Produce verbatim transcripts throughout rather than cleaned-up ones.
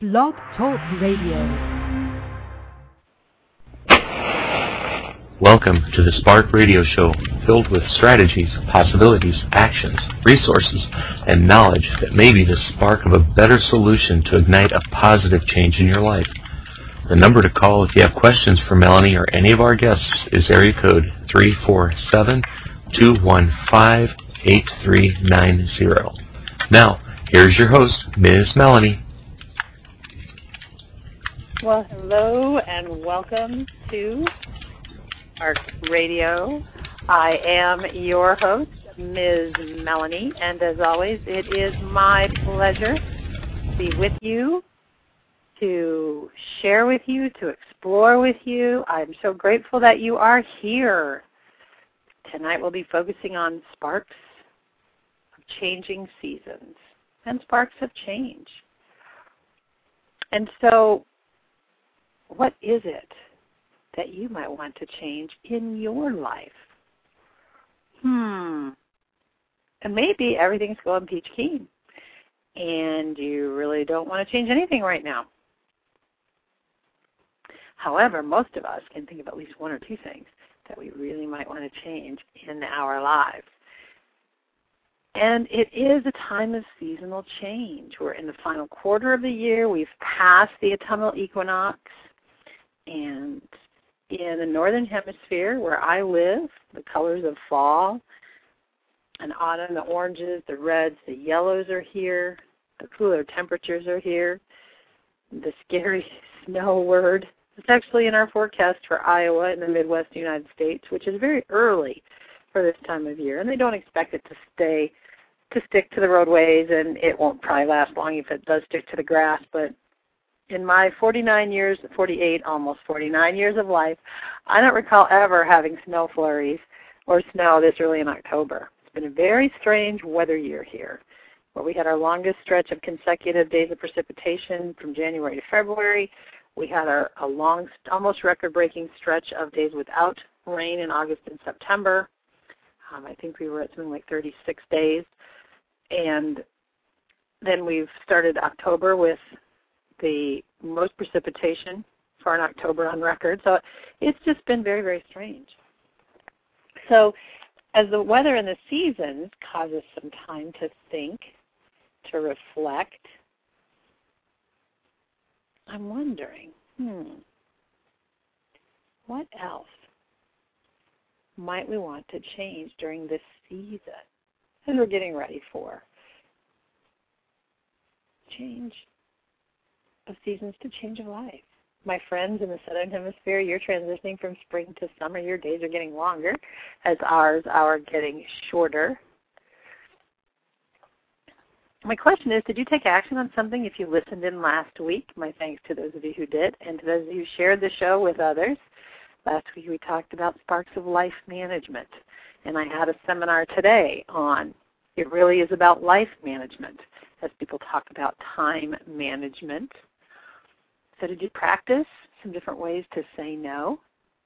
Blog Talk Radio. Welcome to the Spark Radio Show, filled with strategies, possibilities, actions, resources, and knowledge that may be the spark of a better solution to ignite a positive change in your life. The number to call if you have questions for Melanie or any of our guests is area code three four seven, two one five, eight three nine zero. Now, here's your host, Miz Melanie. Well, hello and welcome to Spark Radio. I am your host, Miz Melanie, and as always, it is my pleasure to be with you, to share with you, to explore with you. I'm so grateful that you are here. Tonight we'll be focusing on sparks of changing seasons and sparks of change. And so, what is it that you might want to change in your life? Hmm. And maybe everything's going peach keen, and you really don't want to change anything right now. However, most of us can think of at least one or two things that we really might want to change in our lives. And it is a time of seasonal change. We're in the final quarter of the year. We've passed the autumnal equinox. And in the northern hemisphere where I live, the colors of fall and autumn, the oranges, the reds, the yellows are here. The cooler temperatures are here. The scary snow word is actually in our forecast for Iowa in the Midwest United States, which is very early for this time of year. And they don't expect it to stay, to stick to the roadways, and it won't probably last long if it does stick to the grass, but in my forty-nine years, forty-eight, almost forty-nine years of life, I don't recall ever having snow flurries or snow this early in October. It's been a very strange weather year here, where we had our longest stretch of consecutive days of precipitation from January to February. We had our, a long, almost record-breaking stretch of days without rain in August and September. Um, I think we were at something like thirty-six days. And then we've started October with the most precipitation for an October on record. So it's just been very, very strange. So as the weather and the seasons cause us some time to think, to reflect, I'm wondering, hmm, what else might we want to change during this season as we're getting ready for change of seasons to change of life? My friends in the Southern Hemisphere, you're transitioning from spring to summer. Your days are getting longer as ours are getting shorter. My question is, did you take action on something if you listened in last week? My thanks to those of you who did, and to those of you who shared the show with others. Last week we talked about sparks of life management, and I had a seminar today on it really is about life management as people talk about time management. So did you practice some different ways to say no?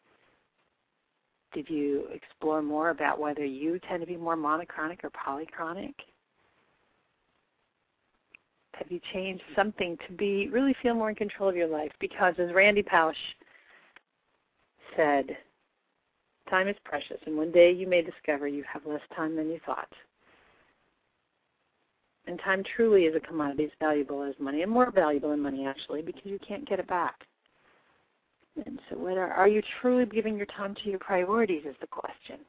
Did you explore more about whether you tend to be more monochronic or polychronic? Have you changed something to be really feel more in control of your life? Because as Randy Pausch said, time is precious, and one day you may discover you have less time than you thought. And time truly is a commodity as valuable as money, and more valuable than money, actually, because you can't get it back. And so whether are you truly giving your time to your priorities is the question.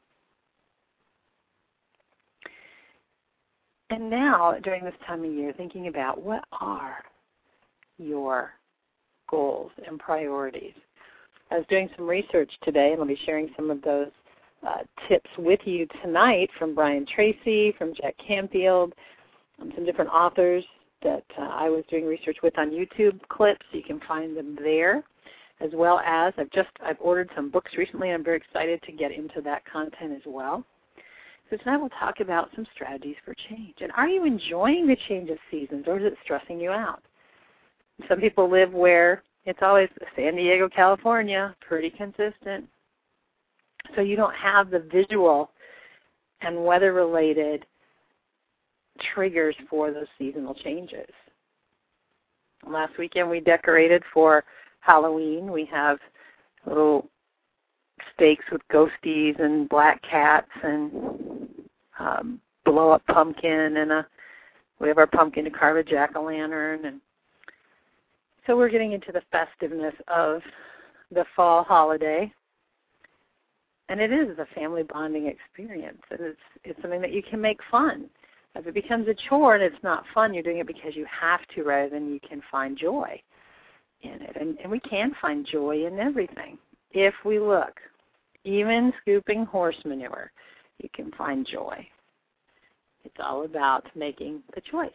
And now, during this time of year, thinking about what are your goals and priorities. I was doing some research today, and I'll be sharing some of those uh, tips with you tonight from Brian Tracy, from Jack Canfield, Um, some different authors that uh, I was doing research with on YouTube clips. You can find them there, as well as I've just I've ordered some books recently, and I'm very excited to get into that content as well. So tonight we'll talk about some strategies for change. And are you enjoying the change of seasons, or is it stressing you out? Some people live where it's always San Diego, California, pretty consistent. So you don't have the visual and weather-related triggers for those seasonal changes. Last weekend we decorated for Halloween. We have little stakes with ghosties and black cats and um, blow-up pumpkin, and a, we have our pumpkin to carve a jack-o'-lantern. And so we're getting into the festiveness of the fall holiday. And it is a family bonding experience, and it's it's something that you can make fun. If it becomes a chore and it's not fun, you're doing it because you have to rather than you can find joy in it. And, and we can find joy in everything if we look. Even scooping horse manure, you can find joy. It's all about making the choice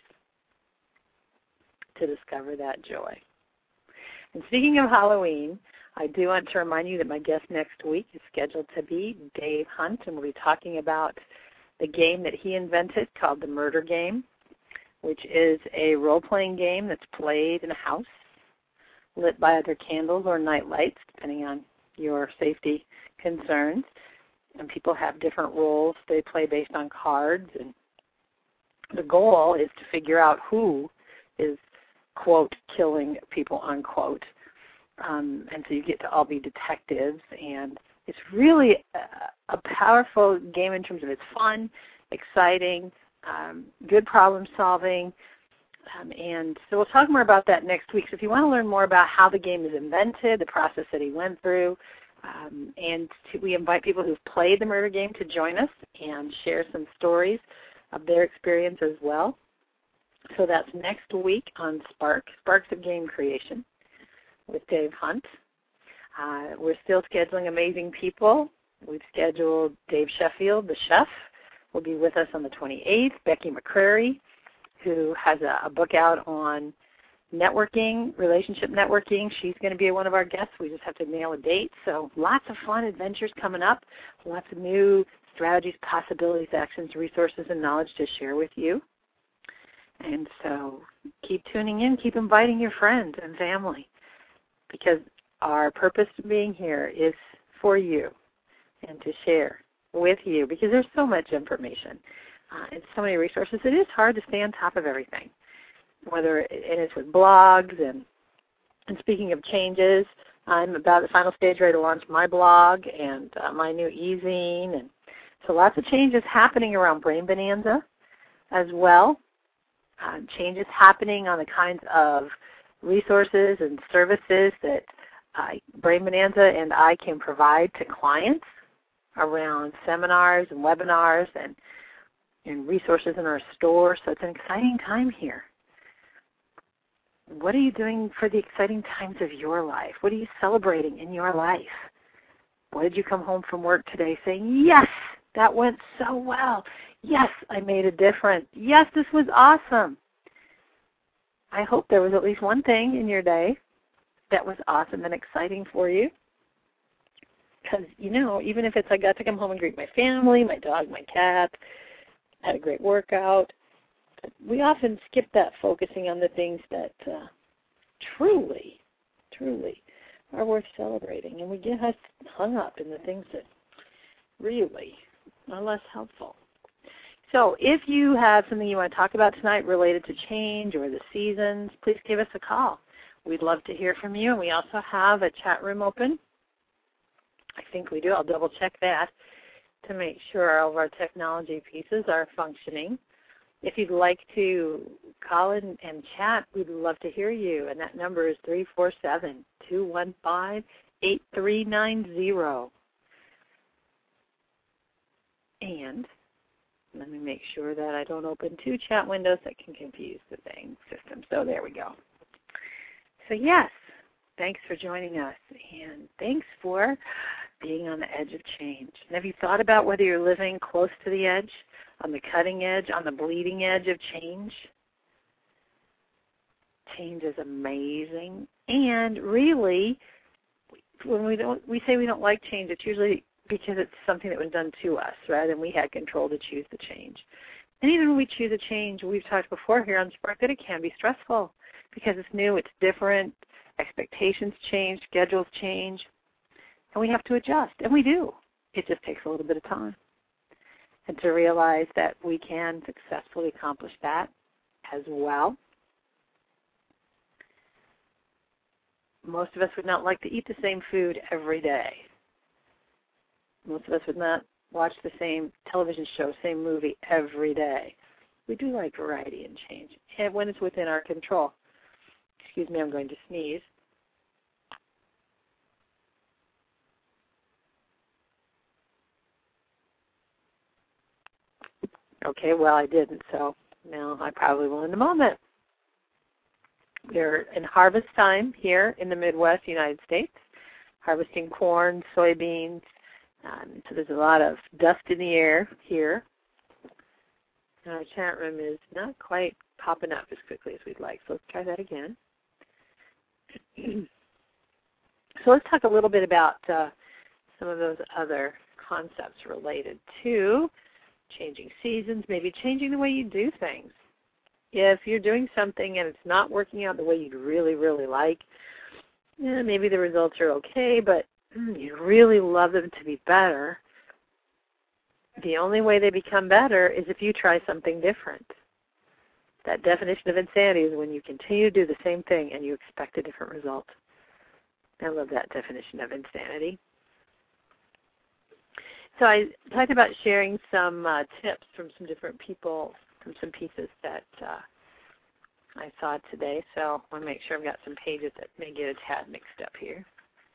to discover that joy. And speaking of Halloween, I do want to remind you that my guest next week is scheduled to be Dave Hunt, and we'll be talking about the game that he invented called the Murder Game, which is a role-playing game that's played in a house, lit by either candles or night lights, depending on your safety concerns. And people have different roles they play based on cards. And the goal is to figure out who is, quote, killing people, unquote. Um, and so you get to all be detectives, and it's really a, a powerful game in terms of it's fun, exciting, um, good problem solving. Um, and so we'll talk more about that next week. So if you want to learn more about how the game is invented, the process that he went through, um, and to, we invite people who've played the murder game to join us and share some stories of their experience as well. So that's next week on Spark, Sparks of Game Creation with Dave Hunt. Uh, we're still scheduling amazing people. We've scheduled Dave Sheffield, the chef, will be with us on the twenty-eighth. Becky McCrary, who has a, a book out on networking, relationship networking. She's going to be one of our guests. We just have to nail a date. So lots of fun adventures coming up, lots of new strategies, possibilities, actions, resources, and knowledge to share with you. And so keep tuning in. Keep inviting your friends and family, because our purpose of being here is for you and to share with you, because there's so much information uh, and so many resources. It is hard to stay on top of everything, whether it is with blogs. And, and speaking of changes, I'm about the final stage ready to launch my blog and uh, my new e-zine. And so lots of changes happening around Brain Bonanza as well. Uh, changes happening on the kinds of resources and services that uh, Brain Bonanza and I can provide to clients around seminars and webinars and, and resources in our store. So it's an exciting time here. What are you doing for the exciting times of your life? What are you celebrating in your life? What did you come home from work today saying, yes, that went so well. Yes, I made a difference. Yes, this was awesome. I hope there was at least one thing in your day that was awesome and exciting for you. Because, you know, even if it's I got to come home and greet my family, my dog, my cat, had a great workout, we often skip that, focusing on the things that uh, truly, truly are worth celebrating. And we get us hung up in the things that really are less helpful. So if you have something you want to talk about tonight related to change or the seasons, please give us a call. We'd love to hear from you. And we also have a chat room open. I think we do. I'll double check that to make sure all of our technology pieces are functioning. If you'd like to call in and chat, we'd love to hear you. And that number is three four seven, two one five, eight three nine zero. And let me make sure that I don't open two chat windows that can confuse the thing system. So there we go. So yes, thanks for joining us, and thanks for being on the edge of change. And have you thought about whether you're living close to the edge, on the cutting edge, on the bleeding edge of change? Change is amazing, and really, when we don't, we say we don't like change, it's usually because it's something that was done to us rather than we had control to choose the change. And even when we choose a change, we've talked before here on Spark that it can be stressful because it's new, it's different, expectations change, schedules change, and we have to adjust, and we do. It just takes a little bit of time. And to realize that we can successfully accomplish that as well. Most of us would not like to eat the same food every day. Most of us would not watch the same television show, same movie every day. We do like variety and change, and when it's within our control. Excuse me, I'm going to sneeze. Okay, well, I didn't, so now I probably will in a moment. We're in harvest time here in the Midwest United States, harvesting corn, soybeans. Um, so there's a lot of dust in the air here. And our chat room is not quite popping up as quickly as we'd like, so let's try that again. So let's talk a little bit about uh, some of those other concepts related to changing seasons, maybe changing the way you do things. If you're doing something and it's not working out the way you'd really, really like, yeah, maybe the results are okay, but mm, you really love them to be better. The only way they become better is if you try something different. That definition of insanity is when you continue to do the same thing and you expect a different result. I love that definition of insanity. So I talked about sharing some uh, tips from some different people, from some pieces that uh, I saw today. So I want to make sure I've got some pages that may get a tad mixed up here.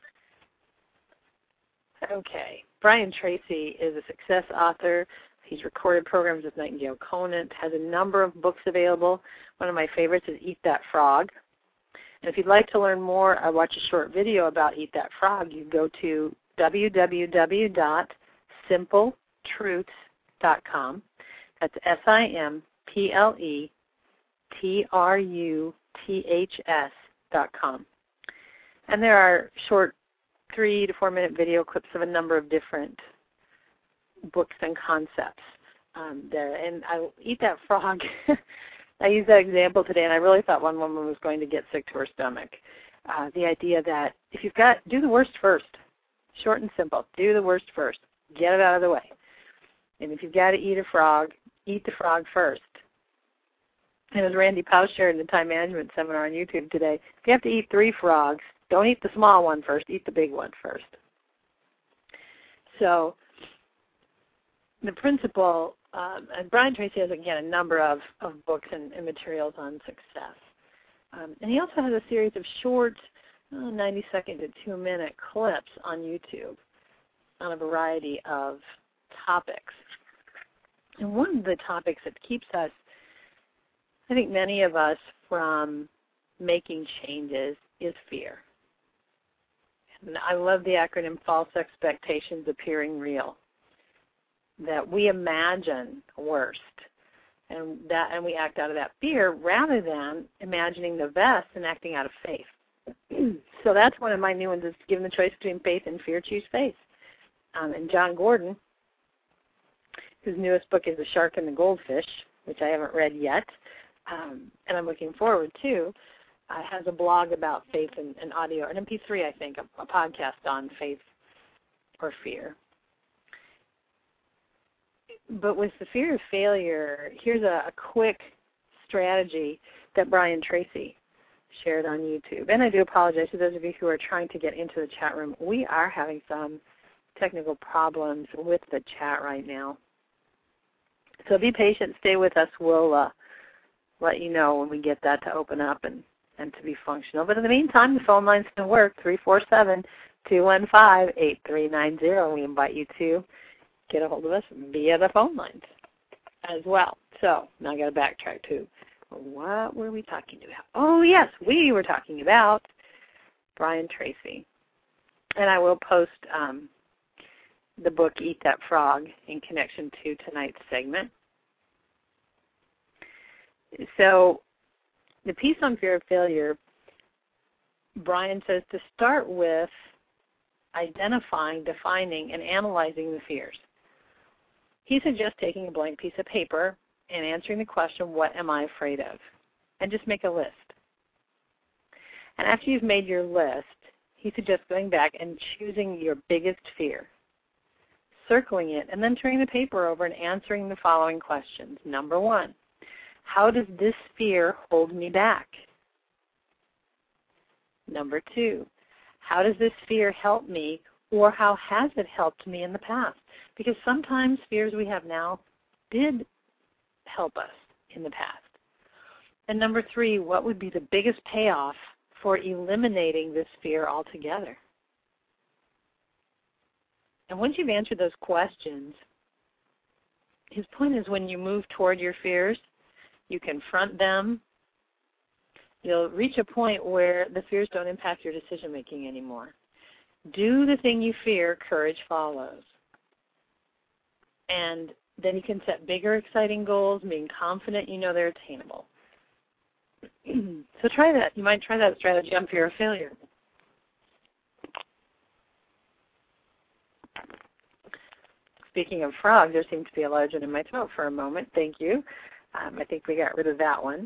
Okay. Brian Tracy is a success author. He's recorded programs with Nightingale Conant, has a number of books available. One of my favorites is Eat That Frog. And if you'd like to learn more or watch a short video about Eat That Frog, you go to w w w dot simple truths dot com. That's S I M P L E T R U T H S dot com. And there are short three to four minute video clips of a number of different books and concepts um, there. And I Eat That Frog, I used that example today, and I really thought one woman was going to get sick to her stomach. Uh, the idea that if you've got, do the worst first. Short and simple. Do the worst first. Get it out of the way. And if you've got to eat a frog, eat the frog first. And as Randy Pausch shared in the time management seminar on YouTube today, if you have to eat three frogs, don't eat the small one first, eat the big one first. So the principle, um, and Brian Tracy has, again, a number of, of books and, and materials on success. Um, and he also has a series of short, uh, ninety second to two minute clips on YouTube on a variety of topics. And one of the topics that keeps us, I think many of us, from making changes is fear. And I love the acronym false expectations appearing real. That we imagine worst and that and we act out of that fear rather than imagining the best and acting out of faith. So that's one of my new ones, is given the choice between faith and fear, choose faith. Um, and John Gordon, whose newest book is The Shark and the Goldfish, which I haven't read yet, um, and I'm looking forward to, uh, has a blog about faith and, and audio, an M P three, I think, a, a podcast on faith or fear. But with the fear of failure, here's a, a quick strategy that Brian Tracy shared on YouTube. And I do apologize to those of you who are trying to get into the chat room. We are having some technical problems with the chat right now. So be patient, stay with us. We'll uh, let you know when we get that to open up and, and to be functional. But in the meantime, the phone lines can work, three four seven, two one five, eight three nine zero. We invite you to get a hold of us via the phone lines as well. So now I've got to backtrack to what were we talking about? Oh, yes, we were talking about Brian Tracy. And I will post um, the book Eat That Frog in connection to tonight's segment. So the piece on fear of failure, Brian says to start with identifying, defining, and analyzing the fears. He suggests taking a blank piece of paper and answering the question, what am I afraid of? And just make a list. And after you've made your list, he suggests going back and choosing your biggest fear, circling it, and then turning the paper over and answering the following questions. Number one, how does this fear hold me back? Number two, how does this fear help me, or how has it helped me in the past? Because sometimes fears we have now did help us in the past. And number three, what would be the biggest payoff for eliminating this fear altogether? And once you've answered those questions, his point is when you move toward your fears, you confront them, you'll reach a point where the fears don't impact your decision-making anymore. Do the thing you fear, courage follows. And then you can set bigger, exciting goals, being confident you know they're attainable. So try that. You might try that strategy on fear of failure. Speaking of frogs, there seemed to be a large one in my throat for a moment. Thank you. Um, I think we got rid of that one.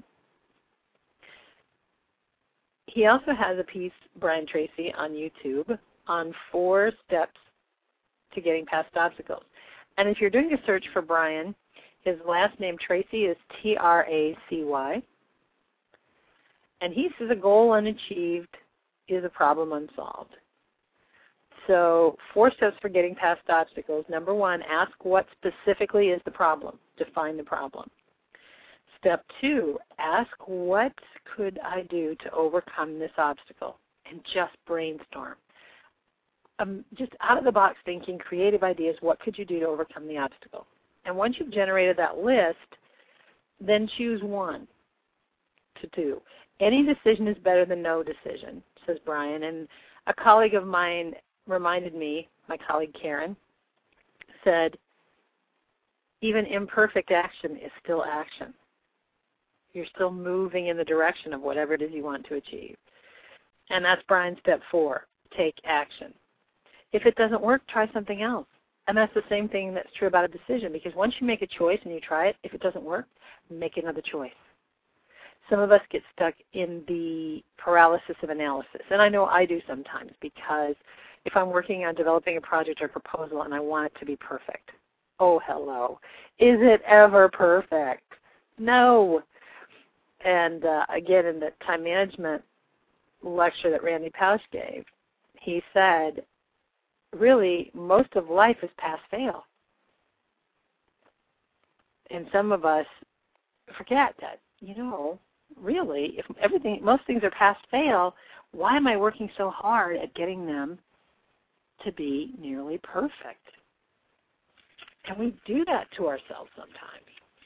He also has a piece, Brian Tracy, on YouTube on four steps to getting past obstacles. And if you're doing a search for Brian, his last name, Tracy, is T R A C Y. And he says a goal unachieved is a problem unsolved. So four steps for getting past obstacles. Number one, ask what specifically is the problem. Define the problem. Step two, ask what could I do to overcome this obstacle, and just brainstorm. Um, just out-of-the-box thinking, creative ideas, what could you do to overcome the obstacle? And once you've generated that list, then choose one to do. Any decision is better than no decision, says Brian. And a colleague of mine reminded me, my colleague Karen, said, even imperfect action is still action. You're still moving in the direction of whatever it is you want to achieve. And that's Brian's step four, take action. If it doesn't work, try something else. And that's the same thing that's true about a decision, because once you make a choice and you try it, if it doesn't work, make another choice. Some of us get stuck in the paralysis of analysis, and I know I do sometimes, because if I'm working on developing a project or proposal and I want it to be perfect, oh, hello, is it ever perfect? No. And uh, again, in the time management lecture that Randy Pausch gave, he said, really, most of life is pass-fail. And some of us forget that, you know, really, if everything, most things are pass-fail, why am I working so hard at getting them to be nearly perfect? And we do that to ourselves sometimes.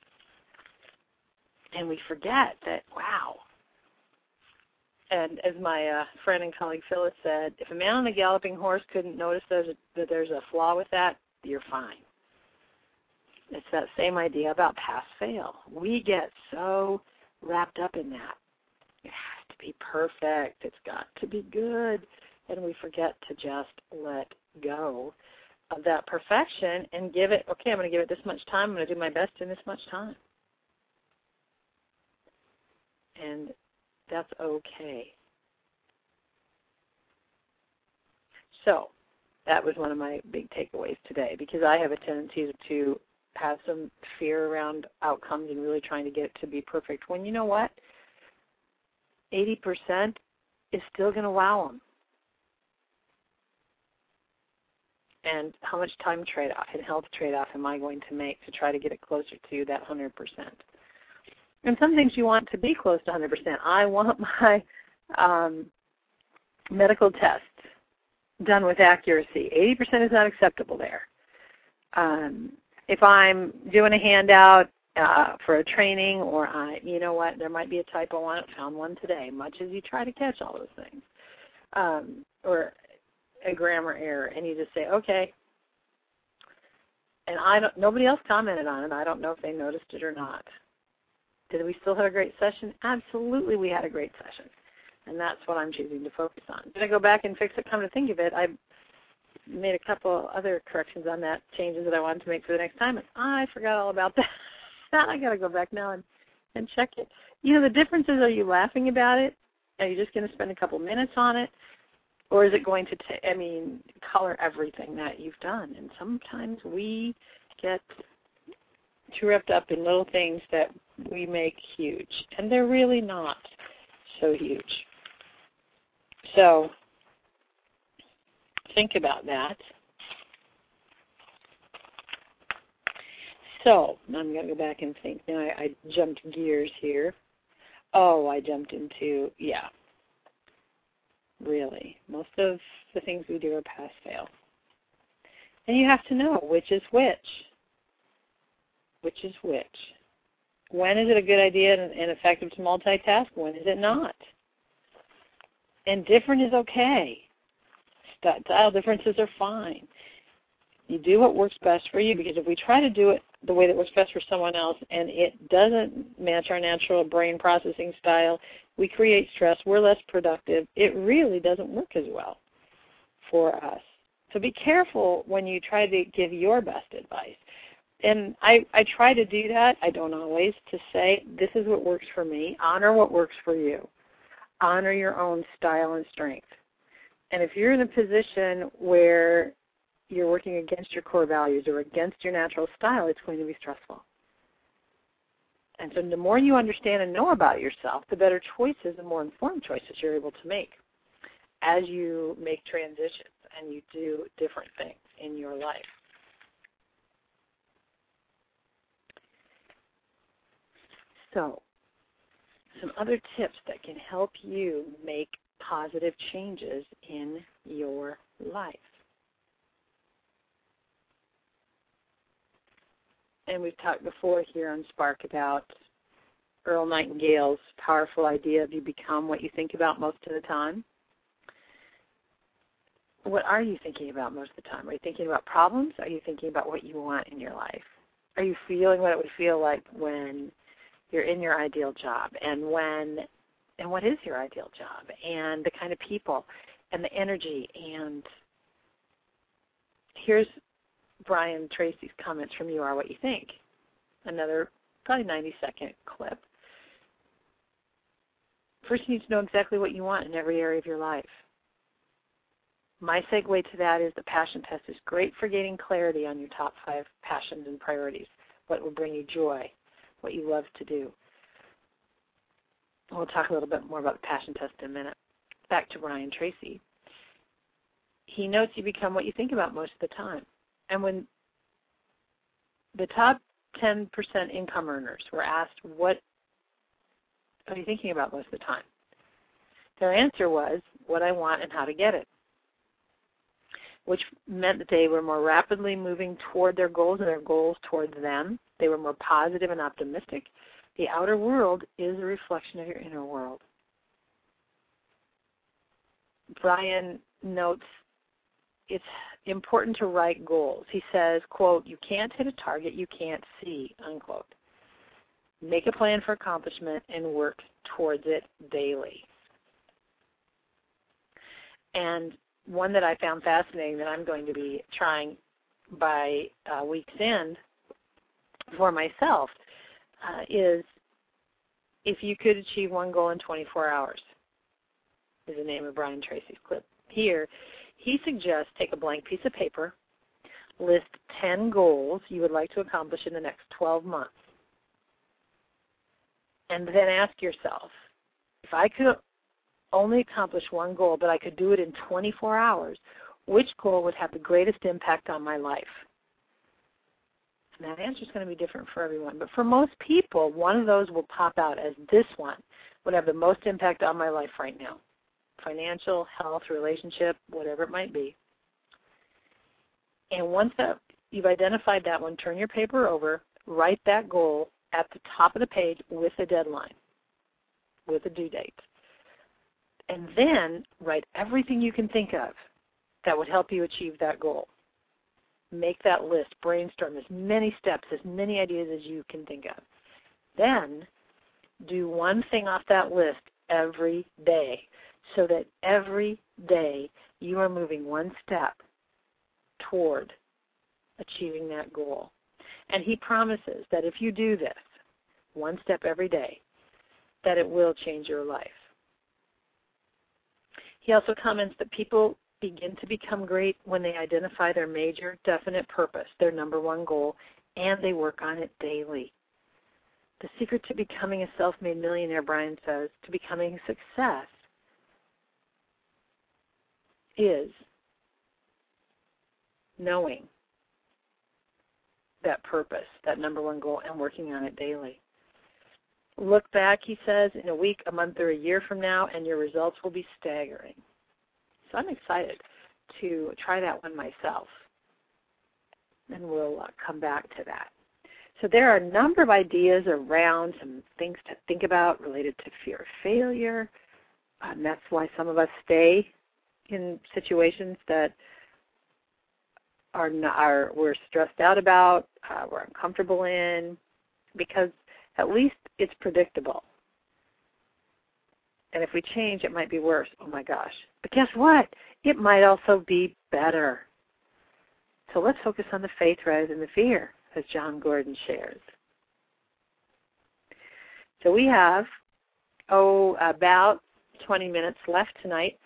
And we forget that, wow. And as my uh, friend and colleague Phyllis said, if a man on a galloping horse couldn't notice there's a, that there's a flaw with that, you're fine. It's that same idea about pass-fail. We get so wrapped up in that. It has to be perfect. It's got to be good. And we forget to just let go of that perfection and give it, okay, I'm going to give it this much time. I'm going to do my best in this much time. And that's okay. So that was one of my big takeaways today, because I have a tendency to have some fear around outcomes and really trying to get it to be perfect, when you know what? eighty percent is still going to wow them. And how much time trade-off and health trade-off am I going to make to try to get it closer to that one hundred percent? And some things you want to be close to one hundred percent. I want my um, medical tests done with accuracy. eighty percent is not acceptable there. Um, if I'm doing a handout uh, for a training, or I, you know what, there might be a typo on it, found one today, much as you try to catch all those things, um, or a grammar error, and you just say, okay. And I don't, nobody else commented on it. I don't know if they noticed it or not. Did we still have a great session? Absolutely, we had a great session. And that's what I'm choosing to focus on. Did I go back and fix it? Come to think of it, I made a couple other corrections on that, changes that I wanted to make for the next time, and I forgot all about that. I got to go back now and, and check it. You know, the difference is, are you laughing about it? Are you just going to spend a couple minutes on it? Or is it going to, t- I mean, color everything that you've done? And sometimes we get too wrapped up in little things that we make huge, and they're really not so huge. So think about that. So I'm going to go back and think. Now I, I jumped gears here. Oh, I jumped into, yeah, really. Most of the things we do are pass-fail. And you have to know which is which. Which is which. When is it a good idea and, and effective to multitask? When is it not? And different is okay. Style differences are fine. You do what works best for you, because if we try to do it the way that works best for someone else and it doesn't match our natural brain processing style, we create stress, we're less productive. It really doesn't work as well for us. So be careful when you try to give your best advice. And I, I try to do that. I don't always, to say, this is what works for me. Honor what works for you. Honor your own style and strength. And if you're in a position where you're working against your core values or against your natural style, it's going to be stressful. And so the more you understand and know about yourself, the better choices and more informed choices you're able to make as you make transitions and you do different things in your life. So, some other tips that can help you make positive changes in your life. And we've talked before here on Spark about Earl Nightingale's powerful idea of you become what you think about most of the time. What are you thinking about most of the time? Are you thinking about problems? Are you thinking about what you want in your life? Are you feeling what it would feel like when you're in your ideal job, and when, and what is your ideal job, and the kind of people, and the energy? And here's Brian Tracy's comments from You Are What You Think, another probably ninety-second clip. First, you need to know exactly what you want in every area of your life. My segue to that is the passion test is great for gaining clarity on your top five passions and priorities, what will bring you joy, what you love to do. We'll talk a little bit more about the passion test in a minute. Back to Brian Tracy. He notes you become what you think about most of the time. And when the top ten percent income earners were asked, what are you thinking about most of the time? Their answer was, what I want and how to get it, which meant that they were more rapidly moving toward their goals and their goals toward them. They were more positive and optimistic. The outer world is a reflection of your inner world. Brian notes it's important to write goals. He says, quote, you can't hit a target you can't see, unquote. Make a plan for accomplishment and work towards it daily. And one that I found fascinating that I'm going to be trying by uh, week's end for myself uh, is if you could achieve one goal in twenty-four hours, is the name of Brian Tracy's clip here. He suggests take a blank piece of paper, list ten goals you would like to accomplish in the next twelve months, and then ask yourself, if I could only accomplish one goal, but I could do it in twenty-four hours, which goal would have the greatest impact on my life? And that answer is going to be different for everyone. But for most people, one of those will pop out as this one would have the most impact on my life right now. Financial, health, relationship, whatever it might be. And once that you've identified that one, turn your paper over, write that goal at the top of the page with a deadline, with a due date. And then write everything you can think of that would help you achieve that goal. Make that list, brainstorm as many steps, as many ideas as you can think of. Then do one thing off that list every day so that every day you are moving one step toward achieving that goal. And he promises that if you do this, one step every day, that it will change your life. He also comments that people begin to become great when they identify their major, definite purpose, their number one goal, and they work on it daily. The secret to becoming a self-made millionaire, Brian says, to becoming a success, is knowing that purpose, that number one goal, and working on it daily. Look back, he says, in a week, a month, or a year from now, and your results will be staggering. So I'm excited to try that one myself, and we'll uh, come back to that. So there are a number of ideas around some things to think about related to fear of failure, uh, and that's why some of us stay in situations that are, not, are we're stressed out about, uh, we're uncomfortable in, because at least it's predictable. And if we change, it might be worse. Oh, my gosh. But guess what? It might also be better. So let's focus on the faith rather than the fear, as John Gordon shares. So we have, oh, about twenty minutes left tonight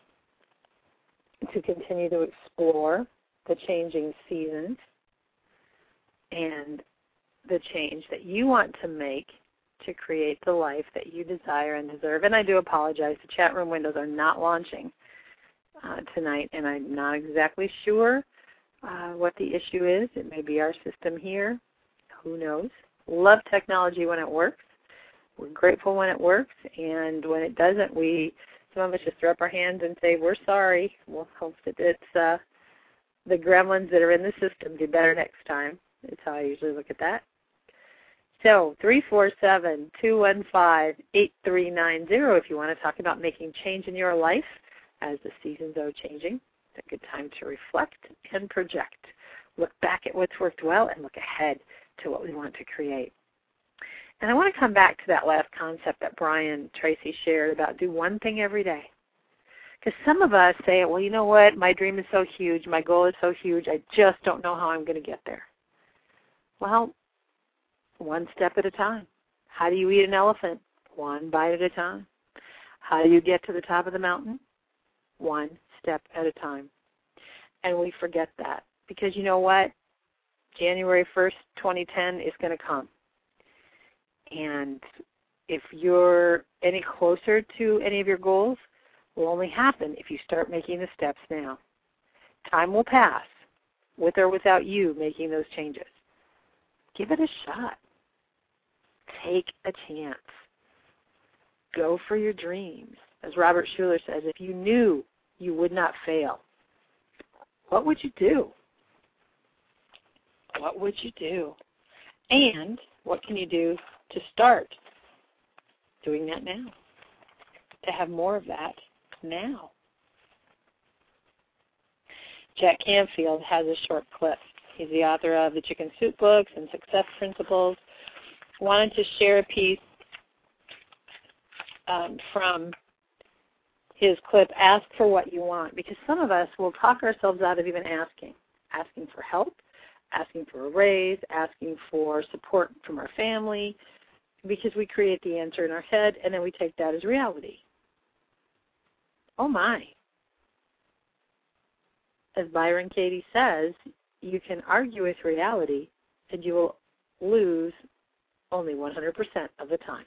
to continue to explore the changing seasons and the change that you want to make to create the life that you desire and deserve. And I do apologize. The chat room windows are not launching uh, tonight, and I'm not exactly sure uh, what the issue is. It may be our system here. Who knows? Love technology when it works. We're grateful when it works, and when it doesn't, we some of us just throw up our hands and say, we're sorry. We'll hope that it's uh, the gremlins that are in the system do better next time. That's how I usually look at that. So three four seven, two one five, eight three nine zero if you want to talk about making change in your life as the seasons are changing. It's a good time to reflect and project. Look back at what's worked well and look ahead to what we want to create. And I want to come back to that last concept that Brian Tracy shared about do one thing every day. Because some of us say, well, you know what, my dream is so huge, my goal is so huge, I just don't know how I'm going to get there. Well, one step at a time. How do you eat an elephant? One bite at a time. How do you get to the top of the mountain? One step at a time. And we forget that because you know what? January first, twenty ten is going to come. And if you're any closer to any of your goals, it will only happen if you start making the steps now. Time will pass with or without you making those changes. Give it a shot. Take a chance. Go for your dreams. As Robert Schuller says, if you knew you would not fail, what would you do? What would you do? And what can you do to start doing that now? To have more of that now. Jack Canfield has a short clip. He's the author of the Chicken Soup books and Success Principles. Wanted to share a piece um, from his clip, Ask for What You Want, because some of us will talk ourselves out of even asking, asking for help, asking for a raise, asking for support from our family, because we create the answer in our head and then we take that as reality. Oh my. As Byron Katie says, you can argue with reality and you will lose only one hundred percent of the time.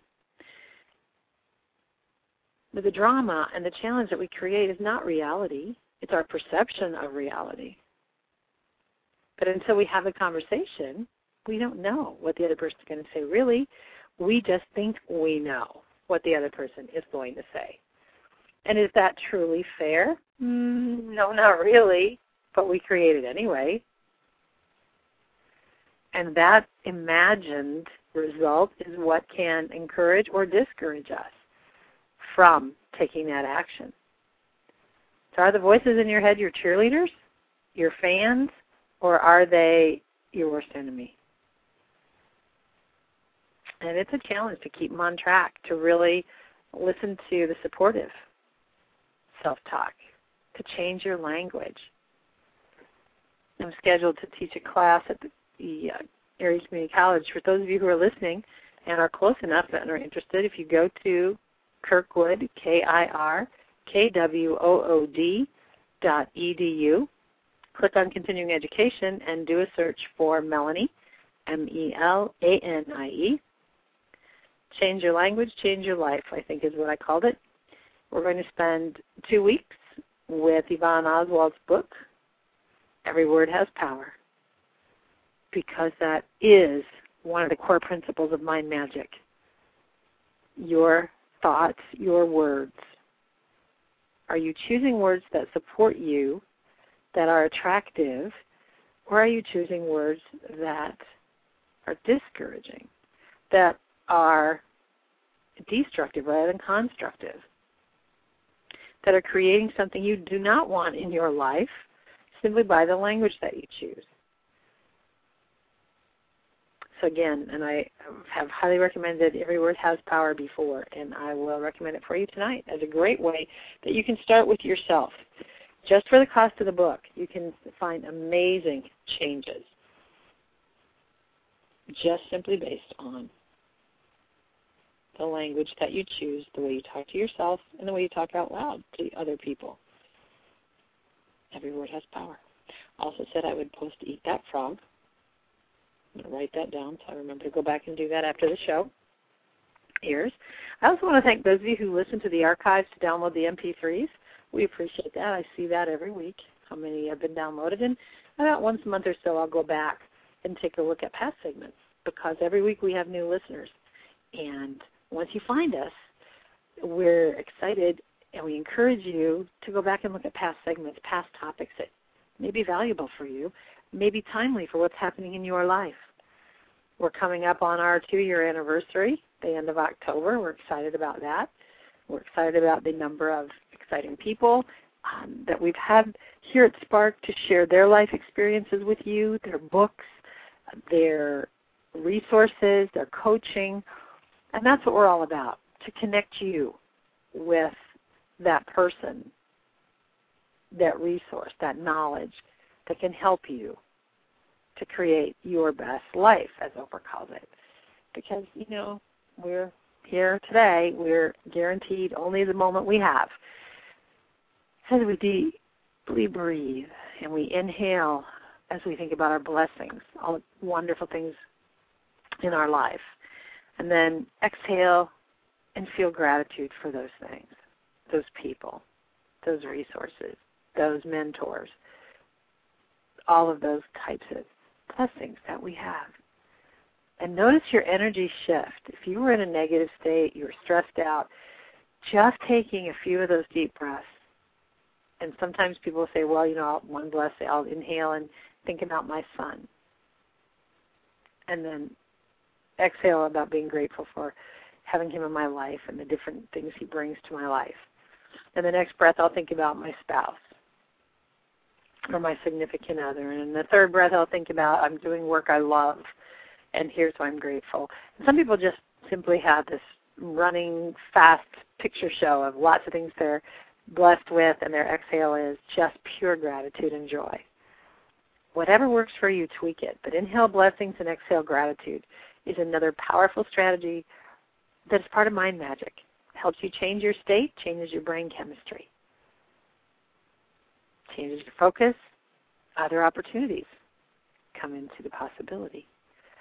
But the drama and the challenge that we create is not reality. It's our perception of reality. But until we have the conversation, we don't know what the other person is going to say. Really, we just think we know what the other person is going to say. And is that truly fair? Mm, no, not really, but we create it anyway. And that imagined result is what can encourage or discourage us from taking that action. So are the voices in your head your cheerleaders, your fans, or are they your worst enemy? And it's a challenge to keep them on track, to really listen to the supportive self-talk, to change your language. I'm scheduled to teach a class at the, the uh, Area Community College. For those of you who are listening and are close enough and are interested, if you go to Kirkwood, K I R K W O O D dot E D U, click on Continuing Education and do a search for Melanie, M E L A N I E. Change your language, change your life, I think is what I called it. We're going to spend two weeks with Yvonne Oswald's book, Every Word Has Power, because that is one of the core principles of mind magic. Your thoughts, your words. Are you choosing words that support you, that are attractive, or are you choosing words that are discouraging, that are destructive rather than constructive, that are creating something you do not want in your life simply by the language that you choose? So again, and I have highly recommended Every Word Has Power before, and I will recommend it for you tonight as a great way that you can start with yourself. Just for the cost of the book, you can find amazing changes just simply based on the language that you choose, the way you talk to yourself, and the way you talk out loud to other people. Every word has power. I also said I would post Eat That Frog. I'm going to write that down so I remember to go back and do that after the show airs. I also want to thank those of you who listen to the archives to download the M P threes. We appreciate that. I see that every week, how many have been downloaded. And about once a month or so, I'll go back and take a look at past segments, because every week we have new listeners. And once you find us, we're excited, and we encourage you to go back and look at past segments, past topics that may be valuable for you, may be timely for what's happening in your life. We're coming up on our two-year anniversary, the end of October. We're excited about that. We're excited about the number of exciting people um, that we've had here at Spark to share their life experiences with you, their books, their resources, their coaching. And that's what we're all about, to connect you with that person, that resource, that knowledge that can help you to create your best life, as Oprah calls it. Because, you know, we're here today. We're guaranteed only the moment we have. As we deeply breathe and we inhale as we think about our blessings, all the wonderful things in our life, and then exhale and feel gratitude for those things, those people, those resources, those mentors, all of those types of blessings that we have. And notice your energy shift. If you were in a negative state, you were stressed out, just taking a few of those deep breaths. And sometimes people will say, well, you know, I'll, one bless, I'll inhale and think about my son. And then exhale about being grateful for having him in my life and the different things he brings to my life. And the next breath, I'll think about my spouse or my significant other. And in the third breath, I'll think about I'm doing work I love, and here's why I'm grateful. And some people just simply have this running, fast picture show of lots of things they're blessed with, and their exhale is just pure gratitude and joy. Whatever works for you, tweak it. But inhale blessings and exhale gratitude is another powerful strategy that's part of mind magic. It helps you change your state, changes your brain chemistry, changes your focus, other opportunities come into the possibility.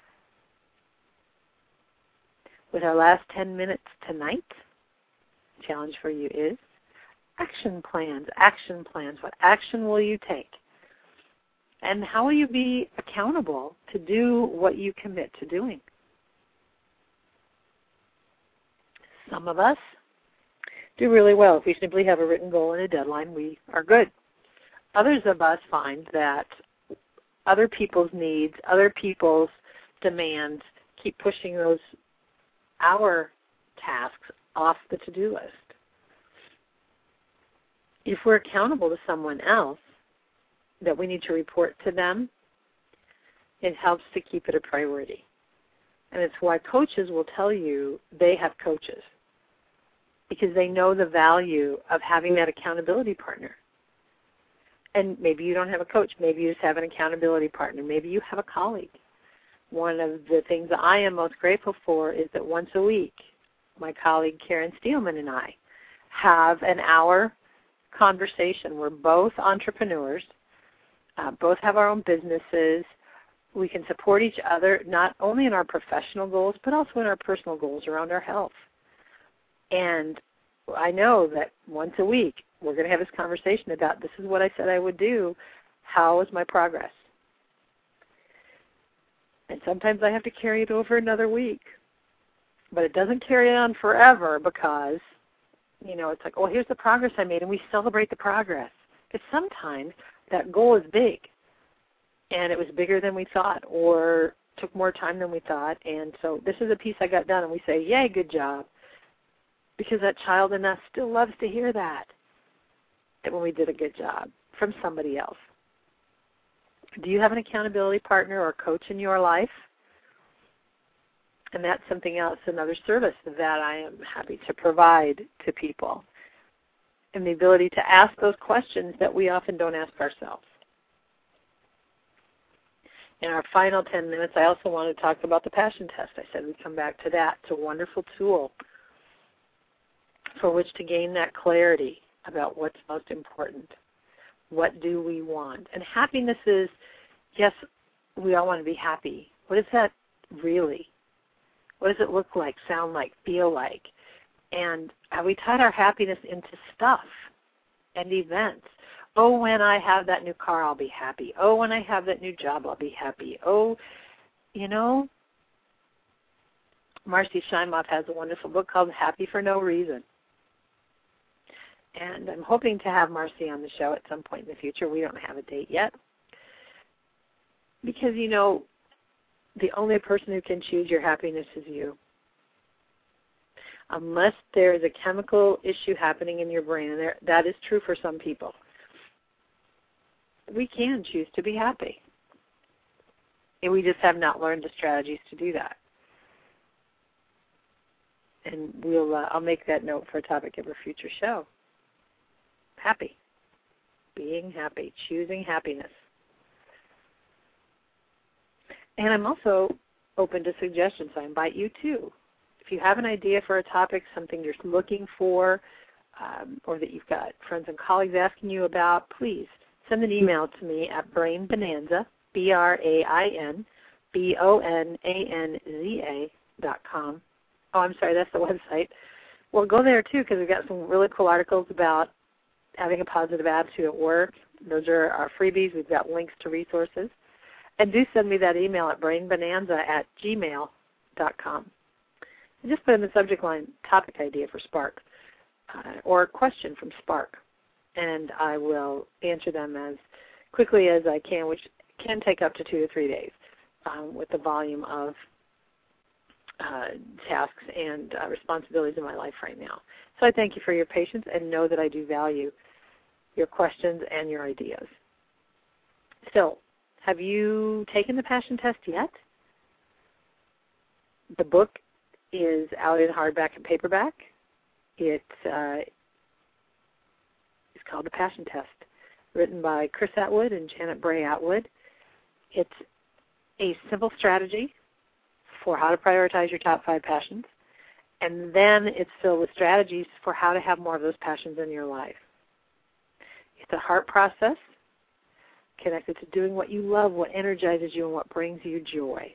With our last ten minutes tonight, the challenge for you is action plans, action plans. What action will you take? And how will you be accountable to do what you commit to doing? Some of us do really well. If we simply have a written goal and a deadline, we are good. Others of us find that other people's needs, other people's demands keep pushing those our tasks off the to-do list. If we're accountable to someone else, that we need to report to them, it helps to keep it a priority. And it's why coaches will tell you they have coaches, because they know the value of having that accountability partner. And maybe you don't have a coach. Maybe you just have an accountability partner. Maybe you have a colleague. One of the things that I am most grateful for is that once a week, my colleague Karen Steelman and I have an hour conversation. We're both entrepreneurs, uh, both have our own businesses. We can support each other not only in our professional goals, but also in our personal goals around our health. And I know that once a week we're going to have this conversation about this is what I said I would do. How is my progress? And sometimes I have to carry it over another week. But it doesn't carry on forever because, you know, it's like, oh, here's the progress I made, and we celebrate the progress. Because sometimes that goal is big, and it was bigger than we thought, or took more time than we thought, and so this is a piece I got done, and we say, yay, good job, because that child in us still loves to hear that, that when we did a good job from somebody else. Do you have an accountability partner or coach in your life? And that's something else, another service that I am happy to provide to people. And the ability to ask those questions that we often don't ask ourselves. In our final ten minutes, I also want to talk about the passion test. I said we'd come back to that. It's a wonderful tool for which to gain that clarity about what's most important. What do we want? And happiness is, yes, we all want to be happy. What is that really? What does it look like, sound like, feel like? And have we tied our happiness into stuff and events? Oh, when I have that new car, I'll be happy. Oh, when I have that new job, I'll be happy. Oh, you know, Marcy Shimoff has a wonderful book called Happy for No Reason. And I'm hoping to have Marcy on the show at some point in the future. We don't have a date yet. Because, you know, the only person who can choose your happiness is you. Unless there is a chemical issue happening in your brain, and there, that is true for some people, we can choose to be happy. And we just have not learned the strategies to do that. And we'll, uh, I'll make that note for a topic of a future show. Happy. Being happy. Choosing happiness. And I'm also open to suggestions. I invite you too. If you have an idea for a topic, something you're looking for, um, or that you've got friends and colleagues asking you about, please send an email to me at Brain Bonanza, B R A I N B O N A N Z A dot com. Oh, I'm sorry, that's the website. Well, go there too because we've got some really cool articles about having a positive attitude at work. Those are our freebies. We've got links to resources. And do send me that email at brainbonanza at gmail dot com. And just put in the subject line, topic idea for Spark, uh, or question from Spark. And I will answer them as quickly as I can, which can take up to two to three days um, with the volume of uh, tasks and uh, responsibilities in my life right now. So I thank you for your patience and know that I do value your questions and your ideas. So, have you taken the passion test yet? The book is out in hardback and paperback. It uh, is called The Passion Test, written by Chris Atwood and Janet Bray Atwood. It's a simple strategy for how to prioritize your top five passions, and then it's filled with strategies for how to have more of those passions in your life. It's a heart process connected to doing what you love, what energizes you, and what brings you joy.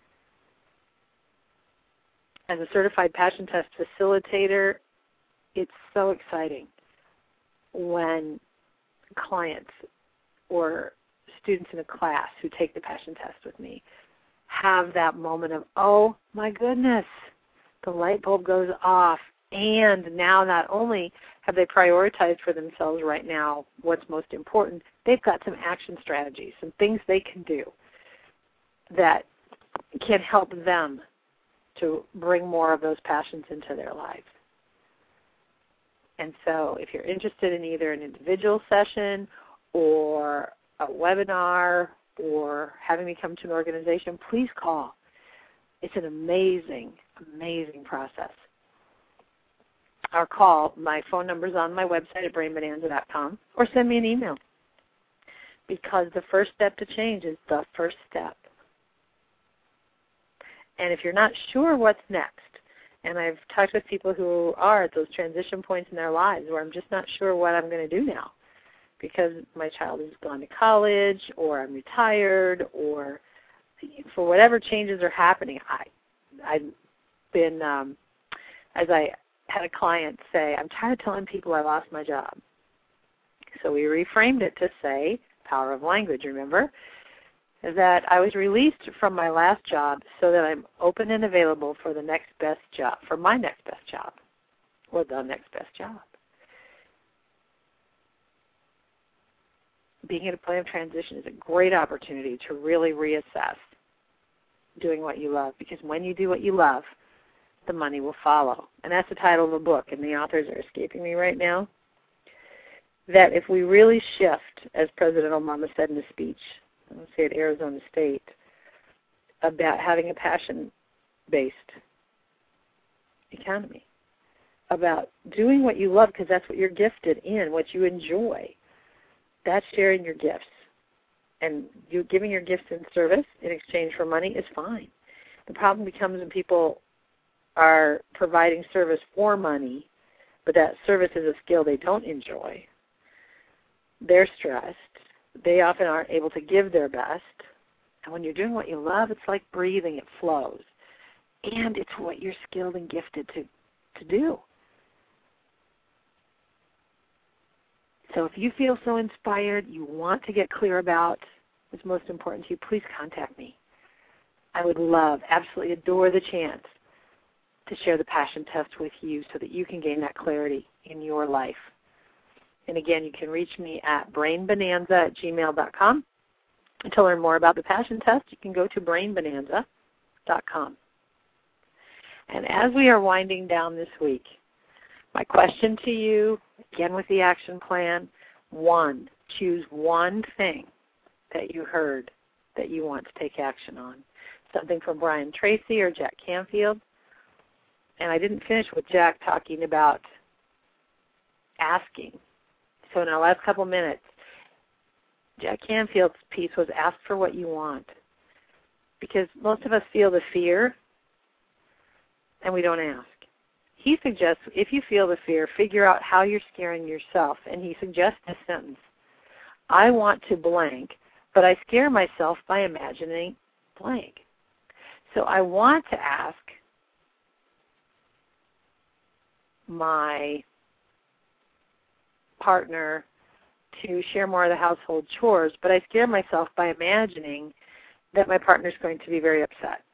As a certified passion test facilitator, it's so exciting when clients or students in a class who take the passion test with me have that moment of, oh my goodness, the light bulb goes off, and now not only have they prioritized for themselves right now what's most important, they've got some action strategies, some things they can do that can help them to bring more of those passions into their lives. And so if you're interested in either an individual session or a webinar or having me come to an organization, please call. It's an amazing, amazing process. Or call. My phone number is on my website at brain bonanza dot com, or send me an email. Because the first step to change is the first step. And if you're not sure what's next, and I've talked with people who are at those transition points in their lives where I'm just not sure what I'm going to do now because my child has gone to college, or I'm retired, or for whatever changes are happening, I, I've been, um, as I had a client say, I'm tired of telling people I lost my job. So we reframed it to say, power of language, remember, that I was released from my last job so that I'm open and available for the next best job, for my next best job, or the next best job. Being in a point of transition is a great opportunity to really reassess doing what you love, because when you do what you love, the money will follow. And that's the title of the book, and the authors are escaping me right now. That if we really shift, as President Obama said in his speech, let's say at Arizona State, about having a passion-based economy, about doing what you love because that's what you're gifted in, what you enjoy, that's sharing your gifts. And you giving your gifts in service in exchange for money is fine. The problem becomes when people are providing service for money, but that service is a skill they don't enjoy. They're stressed. They often aren't able to give their best. And when you're doing what you love, it's like breathing. It flows. And it's what you're skilled and gifted to, to do. So if you feel so inspired, you want to get clear about what's most important to you, please contact me. I would love, absolutely adore the chance to share the passion test with you so that you can gain that clarity in your life. And again, you can reach me at brain bonanza at gmail dot com. And to learn more about the passion test, you can go to brain bonanza dot com. And as we are winding down this week, my question to you, again with the action plan, one, choose one thing that you heard that you want to take action on. Something from Brian Tracy or Jack Canfield. And I didn't finish with Jack talking about asking. So in our last couple minutes, Jack Canfield's piece was ask for what you want. Because most of us feel the fear and we don't ask. He suggests if you feel the fear, figure out how you're scaring yourself. And he suggests this sentence, I want to blank, but I scare myself by imagining blank. So I want to ask my partner to share more of the household chores, but I scare myself by imagining that my partner is going to be very upset.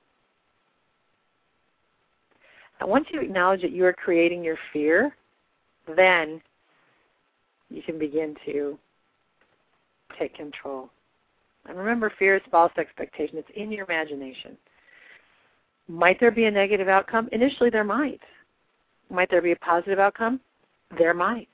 And once you acknowledge that you are creating your fear, then you can begin to take control. And remember, fear is false expectation. It's in your imagination. Might there be a negative outcome? Initially, there might. Might there be a positive outcome? There might.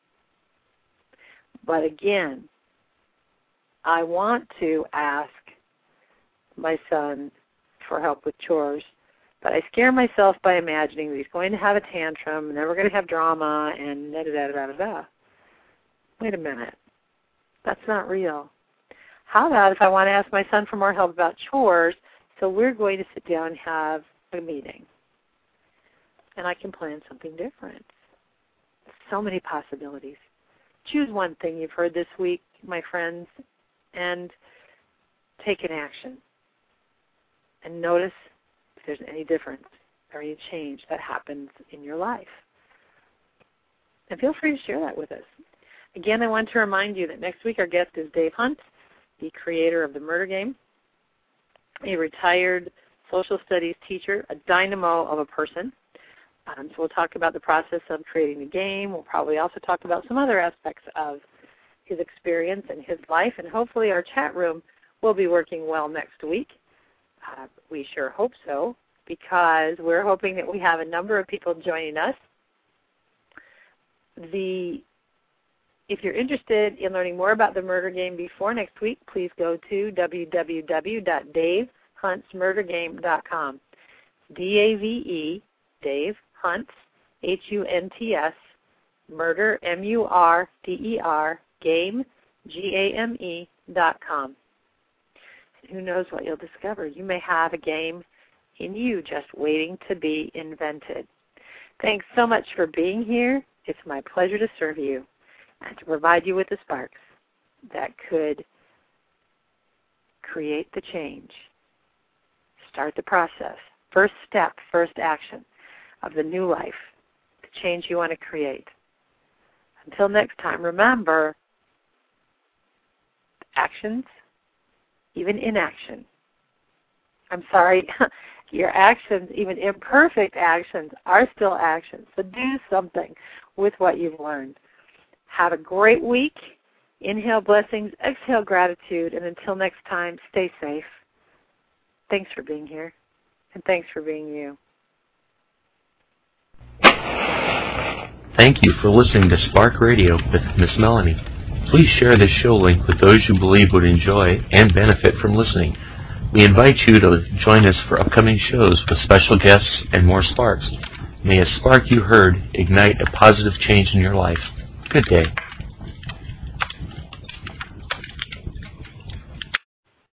But again, I want to ask my son for help with chores, but I scare myself by imagining that he's going to have a tantrum and then we're going to have drama and da-da-da-da-da-da. Wait a minute. That's not real. How about if I want to ask my son for more help about chores, so we're going to sit down and have a meeting. And I can plan something different. So many possibilities. Choose one thing you've heard this week, my friends, and take an action. And notice if there's any difference or any change that happens in your life. And feel free to share that with us. Again, I want to remind you that next week our guest is Dave Hunt, the creator of The Murder Game, a retired social studies teacher, a dynamo of a person. Um, so we'll talk about the process of creating the game. We'll probably also talk about some other aspects of his experience and his life, and hopefully our chat room will be working well next week. Uh, we sure hope so, because we're hoping that we have a number of people joining us. The If you're interested in learning more about the murder game before next week, please go to w w w dot dave hunts murder game dot com. D A V E, Dave Hunts, H U N T S, murder, M U R D E R, game, G A M E, dot com. And who knows what you'll discover. You may have a game in you just waiting to be invented. Thanks so much for being here. It's my pleasure to serve you and to provide you with the sparks that could create the change, start the process, first step, first action of the new life the change you want to create. Until next time, remember, actions, even inaction. I'm sorry, your actions, even imperfect actions, are still actions. So do something with what you've learned. Have a great week. Inhale blessings, exhale gratitude, and until next time, stay safe. Thanks for being here, and thanks for being you. Thank you for listening to Spark Radio with Miss Melanie. Please share this show link with those you believe would enjoy and benefit from listening. We invite you to join us for upcoming shows with special guests and more sparks. May a spark you heard ignite a positive change in your life. Good day.